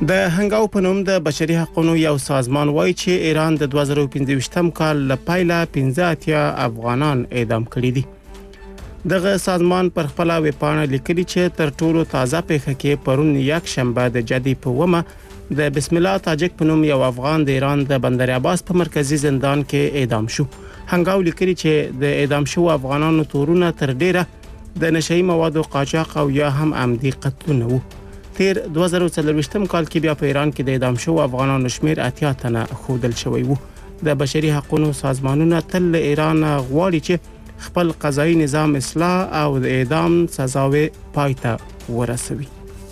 د هنګاو په نوم د بشري حقوقو یو سازمان وایي چې ایران د 2015 کال له پیله 15 افغانان اعدام کړي دي. دغه سازمان پر خپل ویبپاڼه لیکلي چې تر ټولو تازه پیښه کې پرون یک شنبه د جدي په ومه د بسم الله تاجک په نوم یو افغان د ایران د بندر عباس په مرکزی زندان کې اعدام شو. هنګاو لیکلي چې د اعدام شو افغانانو تورونه تر ډیره د نشئی موادو قاچاق او یا هم عمدي قتلونه وو. تیر 2024 کال کې بیا په ایران کې د اعدام شو افغانانو شمیر 80 تنه ښودل شوی وو. د بشري حقوقو سازمانونه تل له ایران غواړي چې خپل قضایي نظام اصلاح او د اعدام سزاوي پایته ورسوي.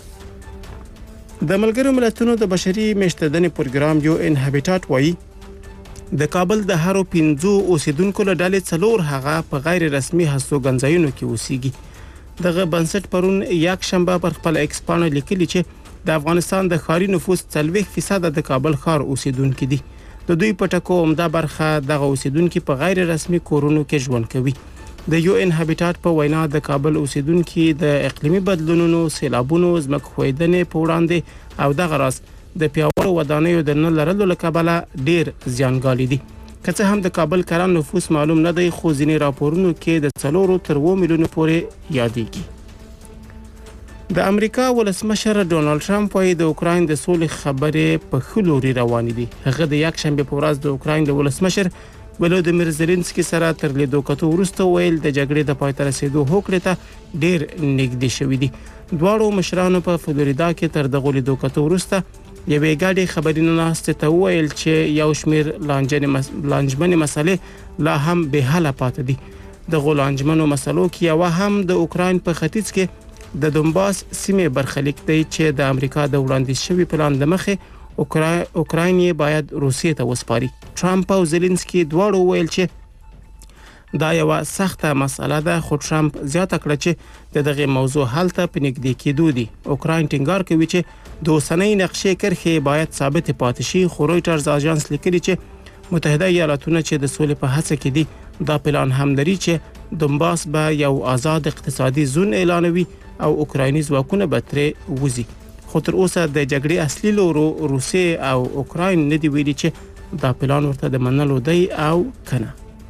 د ملګرو ملتونو د بشري میشتدنې پروګرام یو ان هابیټاټ وایي د کابل د هرو 15 اوسیدونکو له ډلې څلور هغه په غیر رسمي هستوګنځایونو کې اوسېږي. دغه بنسټ پرون یک شنبه پر خپل ایکس پاڼه لیکلي چې د افغانستان د ښاري نفوس 40% د کابل ښار اوسیدونکو دي. د دوی په ټکو عمده برخه دغه اوسیدونکو په غیر رسمي کورونو کې ژوند کوي. د یو ان هابیټاټ په وینا د کابل اوسیدونکو د اقلیمي بدلونونو، سیلابونو، ځمکخویدنې په وړاندې او دغه راز د پیاوړو ودانیو د نه لرلو له کبله ډیر زیانګالي دي. که څه هم د کابل کلان نفوس معلوم نه دی، خو ځینې راپورونو کې د 4 تر 2 میلیونو پورې یادېږي. د امریکا ولسمشر ډونالد ټرمپ وايي د اوکراین د سولې خبرې په ښه لوري روانې دي. هغه د یک شنبه په ورځ د اوکراین د ولسمشر ولودیمیر زيلنسکي سره تر لیدو کتو وروسته ویل د جګړې د پای ته رسیدو هوکړې ته ډیر نږدې شوې دي. دواړو مشرانو په فلوریدا کې تر دغه لیدو کتو وروسته یوې ګډې خبرینه ناستې ته ویل چې یو شمیر لانجمنې مسلې لا هم به حل پاتې دي. د غولانجمنو مسلو کې یو هم د اوکراین په ختیځ کې د دونباس سیمې برخلیک دی چې د امریکا د وړاندیز شوی پلان د مخه اوکراین باید روسیې ته وسپاري. ټرمپ او زيلنسکي دواړو ویل چې دا یو سخته مسله ده، خو ټرمپ زیاته کړه چې دغه موضوع حل ته پنځګدي کېدو دي. اوکراین ټینګار کوي چې د اوسنۍ نقشې کرښې باید ثابت پاتې شي، خو رويټرز اژانس لیکلي چې متحده ایالاتونه چې د سولې په هڅه کې دي دا پلان هم لري چې دونباس به یو آزاد اقتصادي زون اعلانوي او اوکرایني ځواکونه به ترې وځي. خو تر اوسه د جګړې اصلي لورو روسیې او اوکراین نه دی ویلي چې دا پلان ورته د منلو دی او کنه.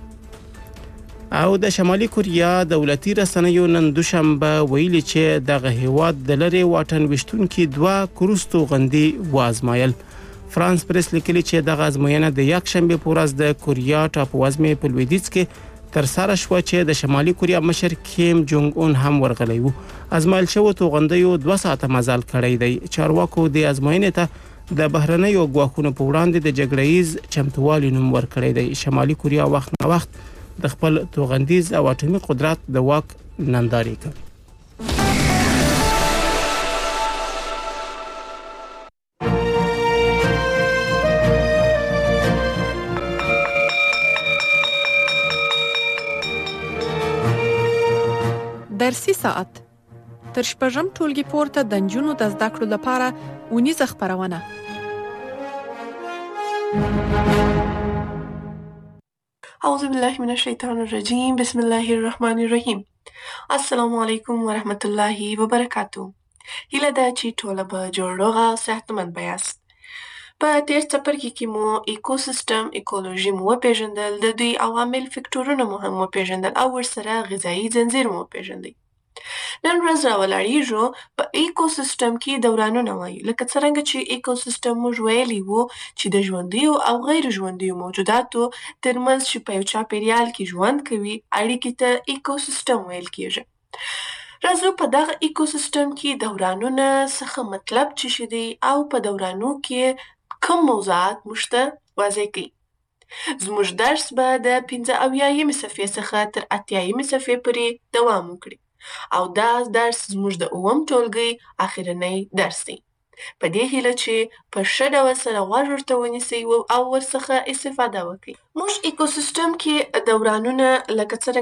او د شمالي کوریا دولتي رسنیو نن دوشنبه ویلي چې دغه هیواد د لری واټن وشتونکو 2 کروز توغندي وازمایل. فرانس پریس لیکلي چې دغه ازموینه د یک شنبه په ورځ د کوریا ټاپووزمې په لویدیځ کې تر سره شو چې د شمالي کوریا مشر کیم جونګ اون هم ورغلی وو. ازمایل شو توغندیو 2 ساعته مزل کړی دی. چارواکو د ازموینې ته د بهرنیو غواخونو په وړاندې د جګړهیز چمتووالي نوم ورکړی دی. شمالي کوریا وخت نه وخت د خپل توغندیز او اټومي قدرت د واک ننداري کوي. درسي ساعت تر شپږم ټولګي پورته د نجونو د زده کړو لپاره ونیزه خپرونه. اعوذ بالله من الشیطان الرجیم، بسم الله الرحمن الرحیم. السلام علیکم ورحمت الله وبرکاتو. هیله ده چې ټوله به جوړ روغ او صحتمند یاست. په تیر څپرکي کې مو ایکوسیستم ایکولوژي مو وپیژندل، د دوی عوامل فکټورونه مو هم وپیژندل او ورسره غذایي ځنځیر مو وپیژندل. نن ورځ راولاړیږو په ایکوسیستم کې دورانونه وایي، لکه څرنګه چې ایکوسیستم موږ ویلي وو چې د ژوندیو او غیر ژوندیو موجوداتو ترمنځ چې په یو چاپیریال کې ژوند کوي اړیکې ته ایکوسیستم ویل کیږي. راځو په دغه ایکوسیستم کې دورانونه څخه مطلب څه دی او په دورانو کې کوم موضوعات موږ ته واضح کوي. زموږ درس به د 85 صفحې څخه تر 80 صفحې پورې دوام وکړي او دا درس زموږ د 9م ټولګي اخرنی درس دی. په دې هیله چې په ښه ډول سره غوږ ورته ونیسئ او ورڅخه استفاده وکړئ. موږ ایکوسیستم کې دورانونه لکه څرنګه